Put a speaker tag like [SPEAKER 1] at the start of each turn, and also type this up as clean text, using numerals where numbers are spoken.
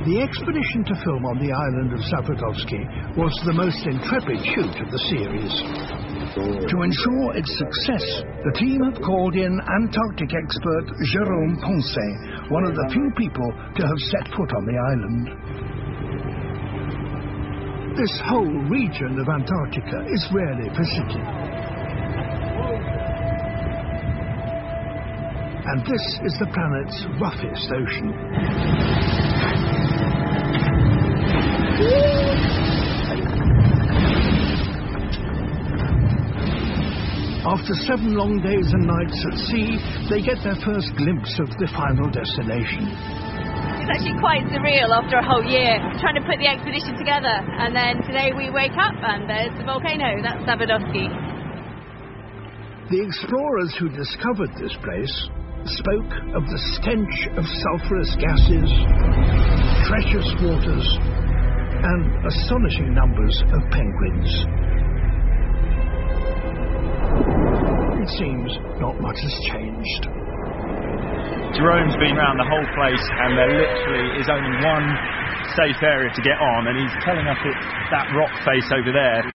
[SPEAKER 1] The expedition to film on the island of Zavodovsky was the most intrepid shoot of the series. To ensure its success, the team have called in Antarctic expert Jérôme Poncet, one of the few people to have set foot on the island. This whole region of Antarctica is rarely visited. And this is the planet's roughest ocean. After 7 long days and nights at sea, they get their first glimpse of the final destination.
[SPEAKER 2] It's actually quite surreal after a whole year trying to put the expedition together. And then today we wake up and there's the volcano, that's Zavodovsky.
[SPEAKER 1] The explorers who discovered this place spoke of the stench of sulphurous gases, treacherous waters, and astonishing numbers of penguins. It seems not much has changed.
[SPEAKER 3] Jerome's been around the whole place and there literally is only one safe area to get on, and he's telling us it's that rock face over there.